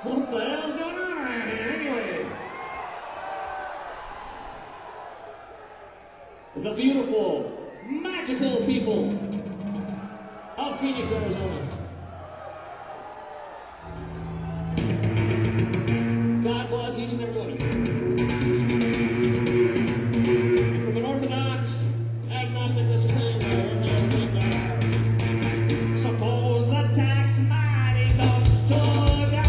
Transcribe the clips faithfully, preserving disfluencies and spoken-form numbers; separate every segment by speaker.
Speaker 1: What the hell's going on around here anyway? The beautiful, magical people of Phoenix, Arizona. God bless each and every one of you. And from an orthodox, agnostic, let's just say, suppose the tax mighty comes to die.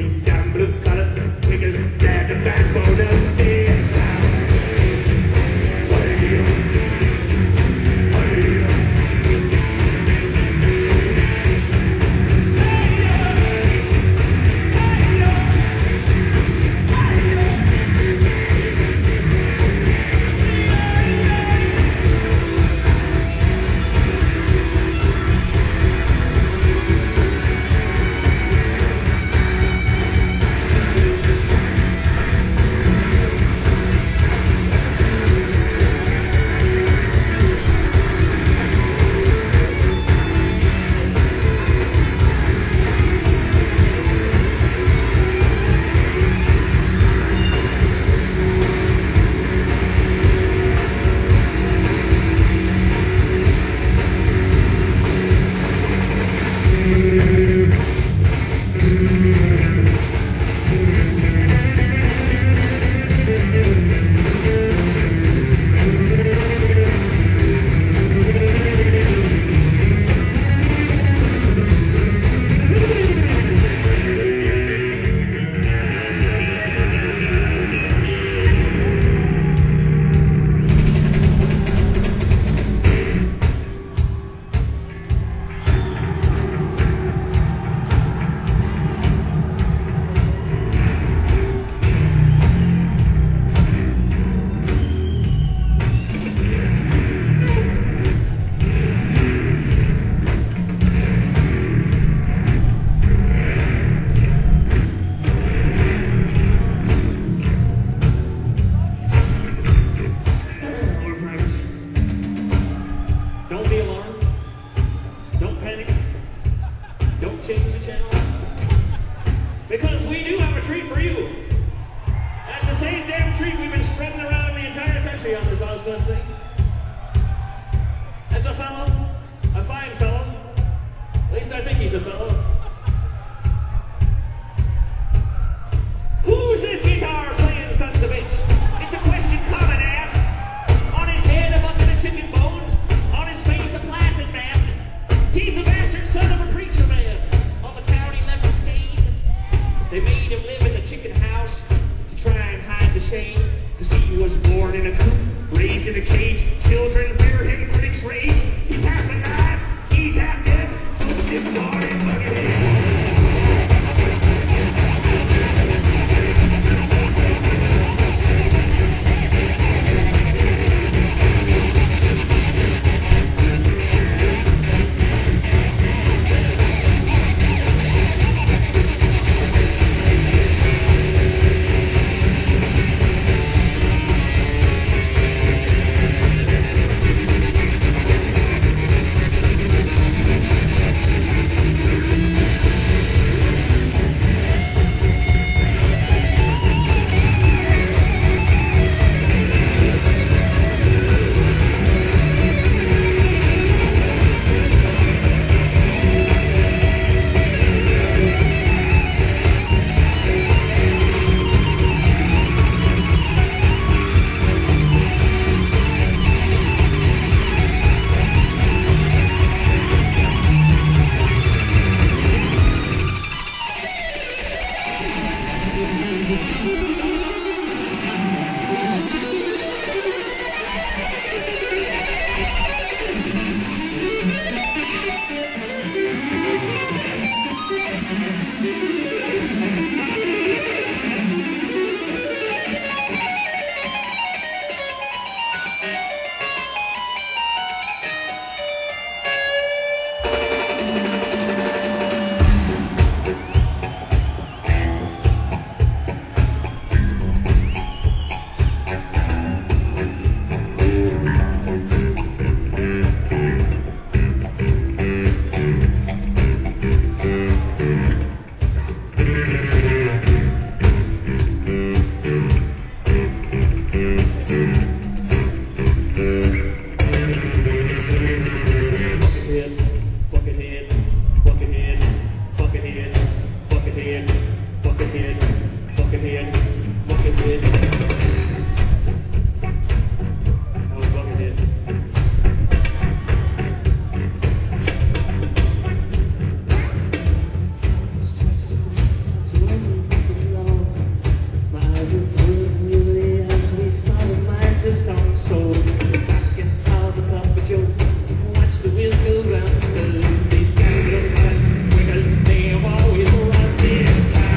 Speaker 1: This damn blue collar twiggers, they're the backbone of this town. Way up, way up. Change the channel, because we do have a treat for you. That's the same damn treat we've been spreading around the entire country on this Ozfest thing. That's a fellow, a fine fellow. At least I think he's a fellow. Who's this guitar playing, sons of bitch? It's a question common asked. On his head a bucket of chicken bones, on his face a placid mask. He's the bastard son of a preacher man. They made him live in the chicken house to try and hide the shame, cause he was born in a coop, raised in a cage. Children fear him, critics rage. He's half alive, he's half dead. Folks just guard and bucket him. a song soul. Sit back and have a cup of joe. Watch the wheels go round, cause they stand up right, because they have always run this town.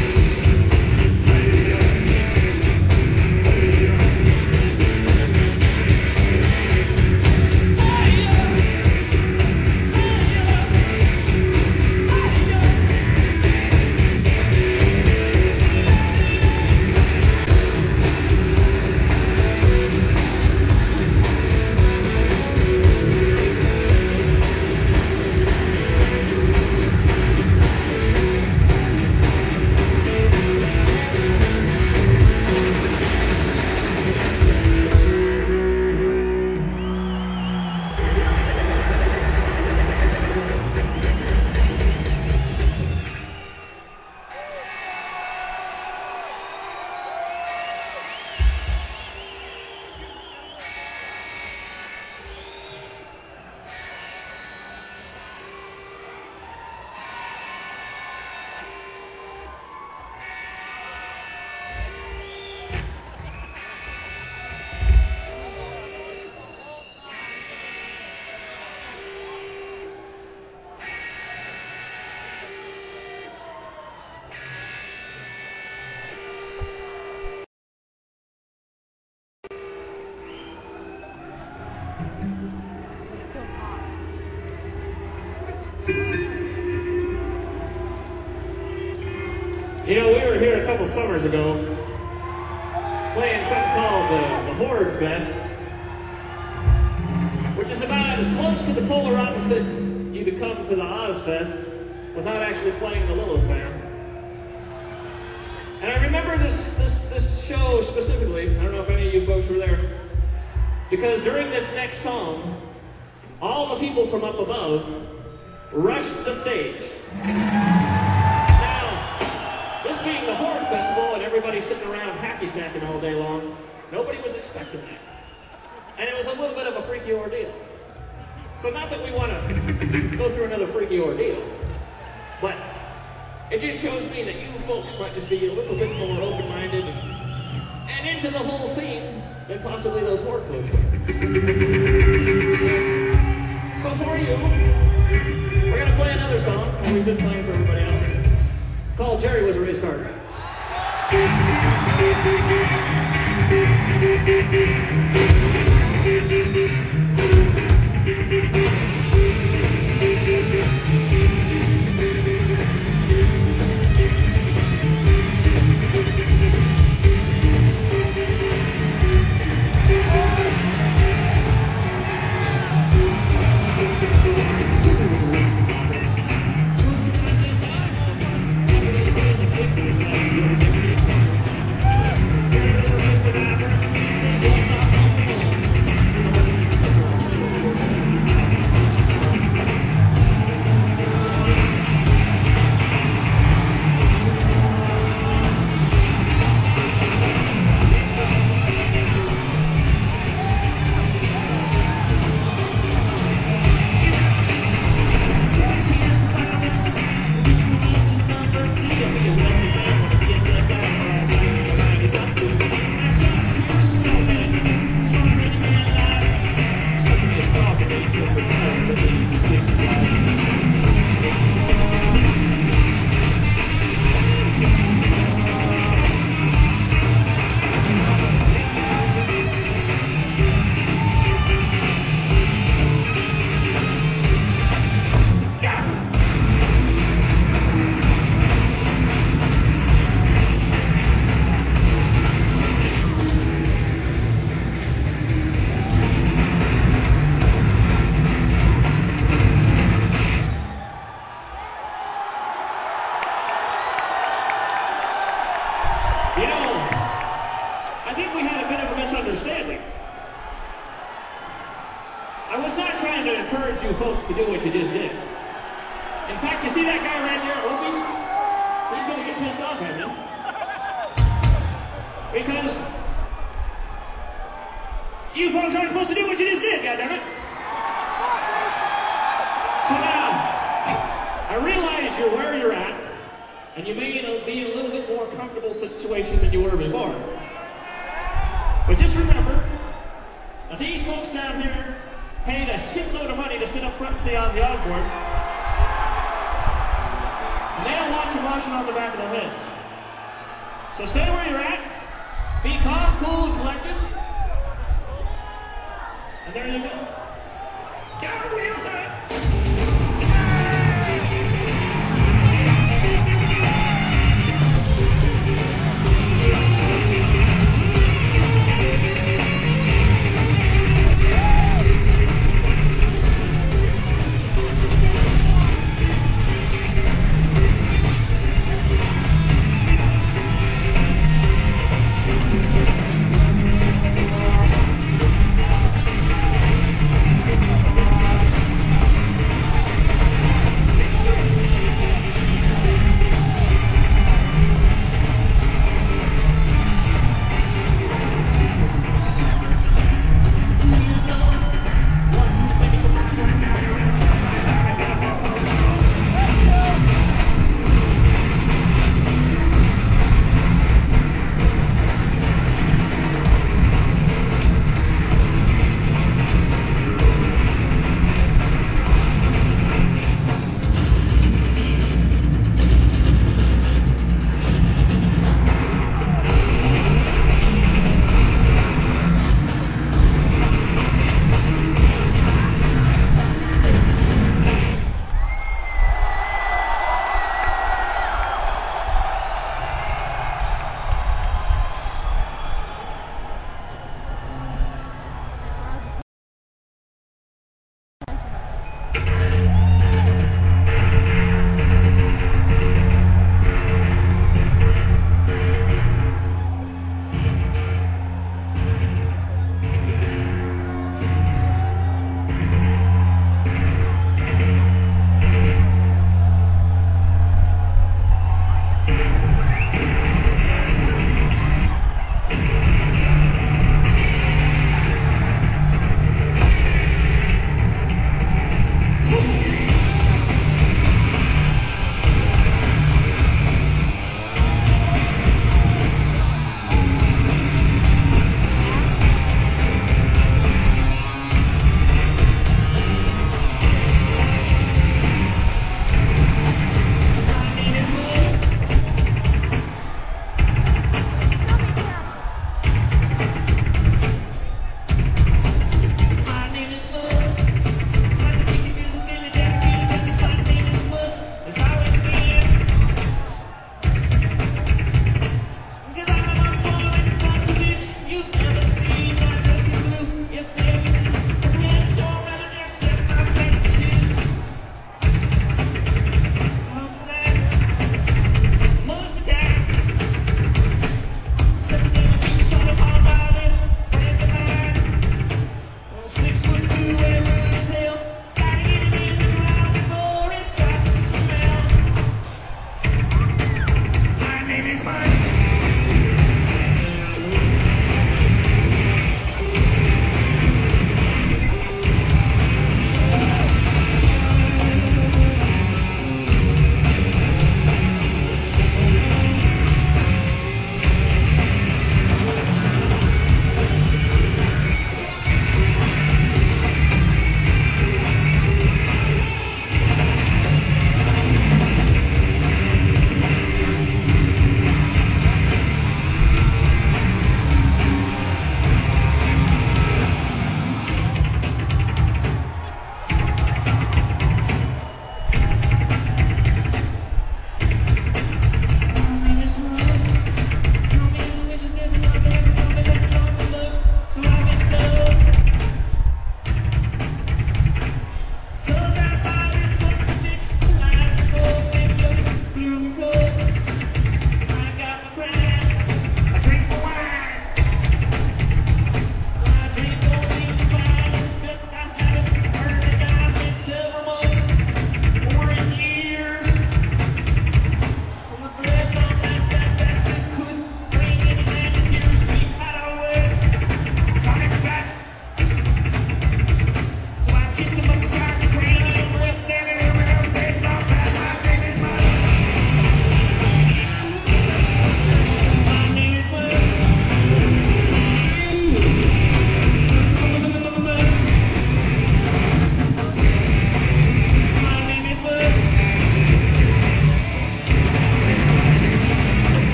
Speaker 1: You know, we were here a couple summers ago playing something called the, the Horde Fest, which is about as close to the polar opposite you could come to the Ozfest without actually playing the Lilith Fair. And I remember this, this, this show specifically, I don't know if any of you folks were there, because during this next song, all the people from up above rushed the stage. This being the Horde Festival and everybody sitting around hacky-sacking all day long, nobody was expecting that. And it was a little bit of a freaky ordeal. So not that we want to go through another freaky ordeal, but it just shows me that you folks might just be a little bit more open-minded and, and into the whole scene than possibly those Horde folks were. So for you, we're going to play another song that we've been playing for everybody else, called Jerry Was a Race Car Guy. You folks to do what you just did. In fact, you see that guy right there, Opie? He's going to get pissed off at me. Because you folks aren't supposed to do what you just did, goddammit. So now, I realize you're where you're at, and you may be in a little bit more comfortable situation than you were before. But just remember,
Speaker 2: But these folks down here paid a shitload of money to sit up front and see Ozzy Osbourne. And they don't want you washing on the back of their heads. So stay where you're at. Be calm, cool, and collected. And there you go. Get real good.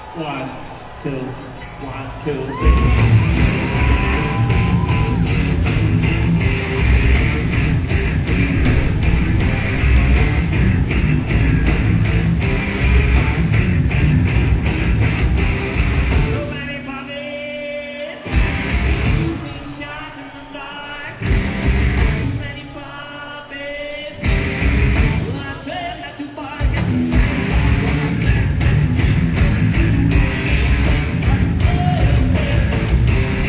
Speaker 2: One, two, one, two, three. So many puppies being shot in the dark. Too many puppies. Well, I said not to bark at the same. This is what you want.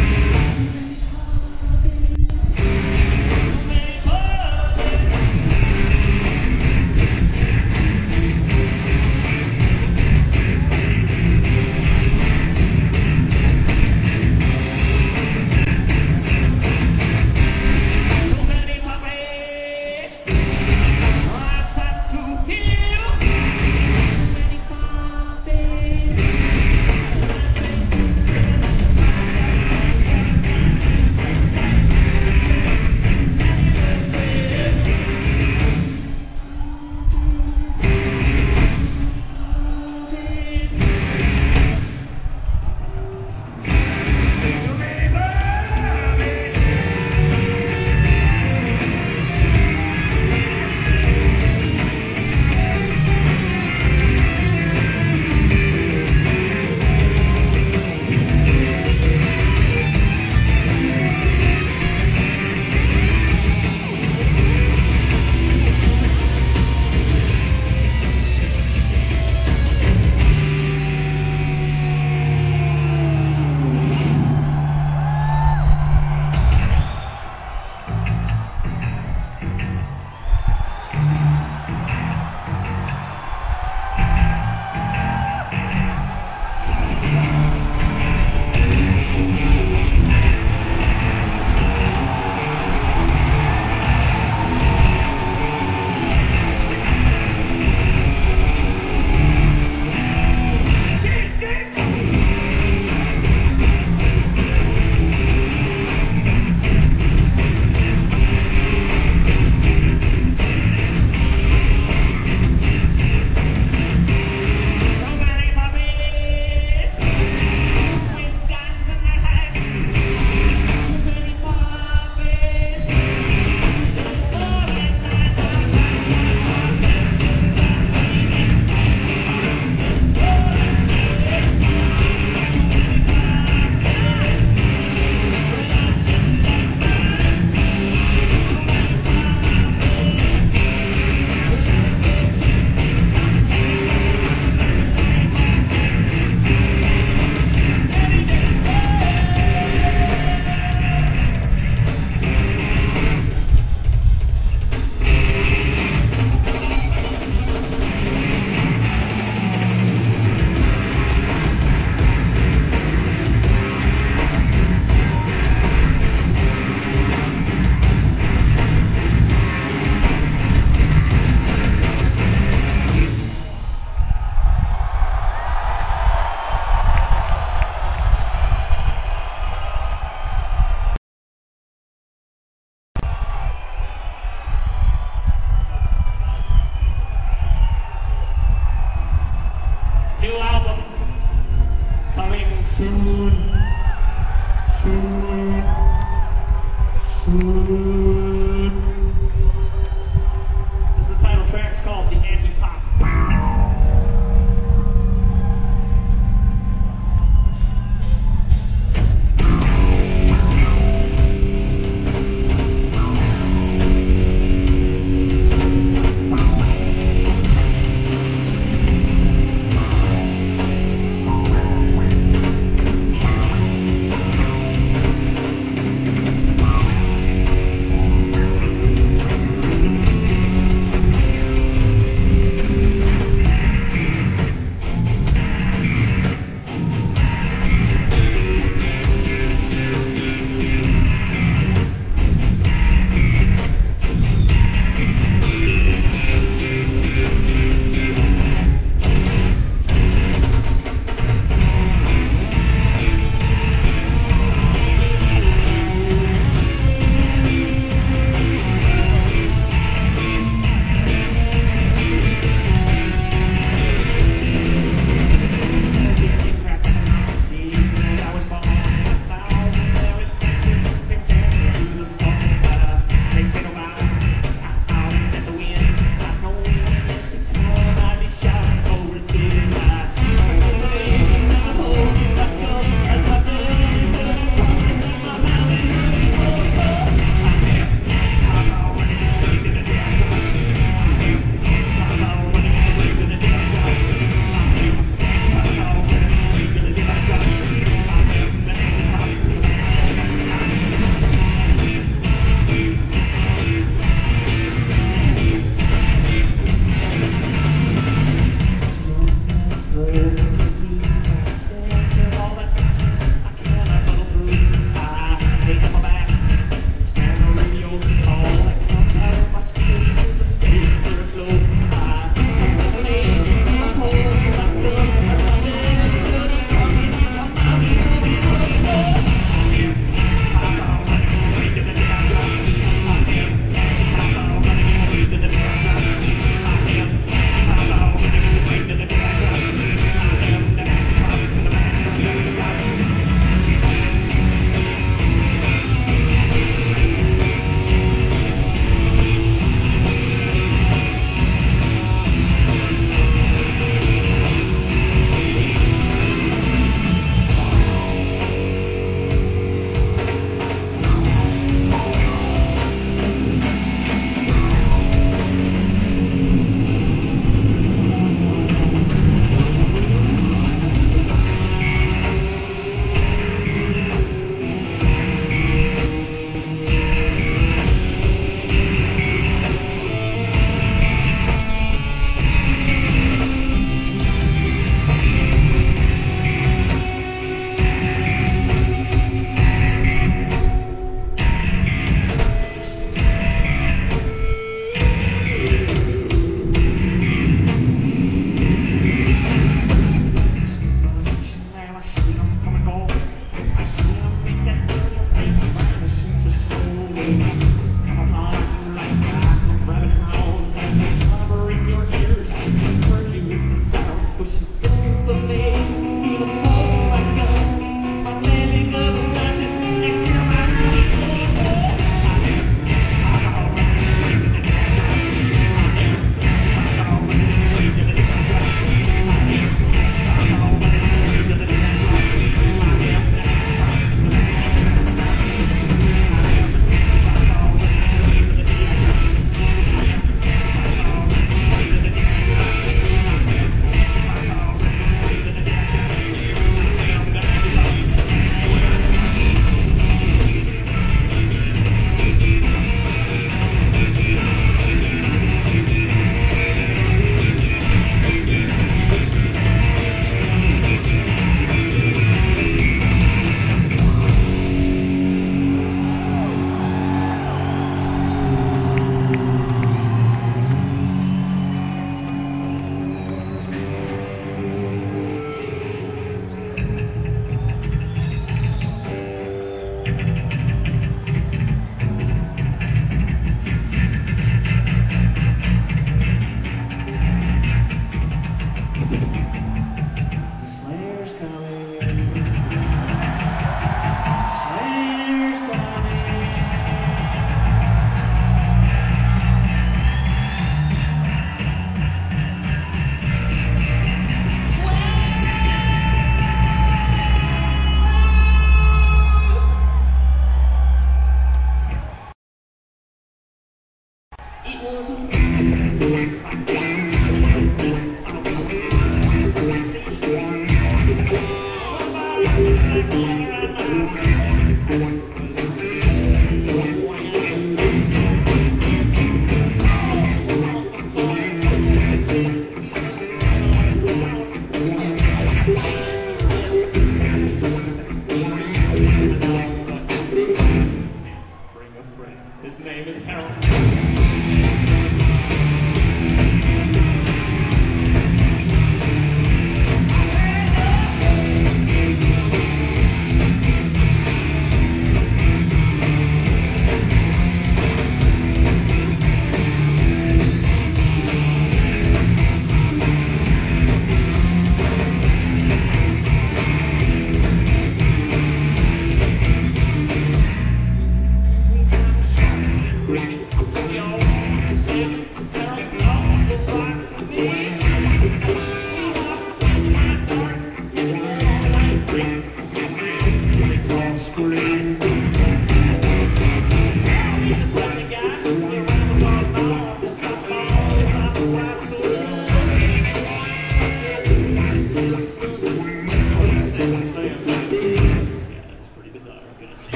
Speaker 1: Bring a friend. His name is Harold.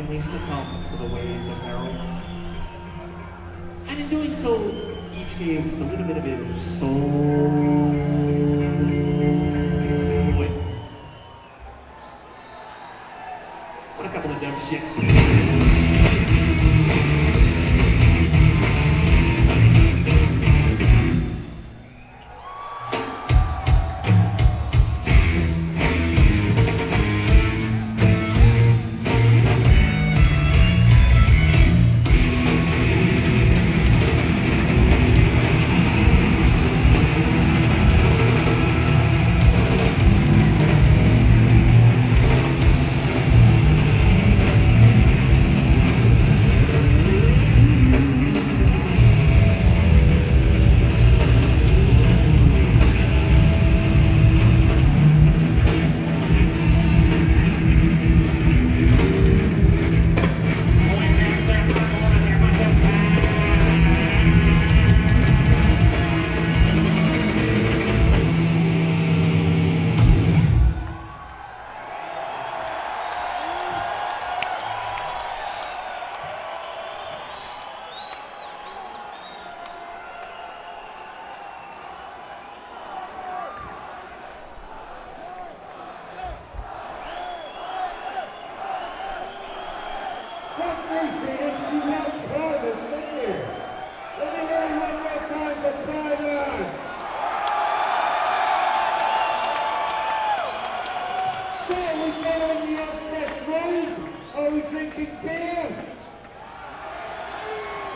Speaker 1: finally succumb to the ways of Harold. And in doing so, each gave just a little bit of his soul. What a couple of dumb shits.
Speaker 3: Fuck me, Phoenix, you love Primus, didn't you? Let me hear you one more time for Primus! So, we following the Oscar rules? Are we drinking beer?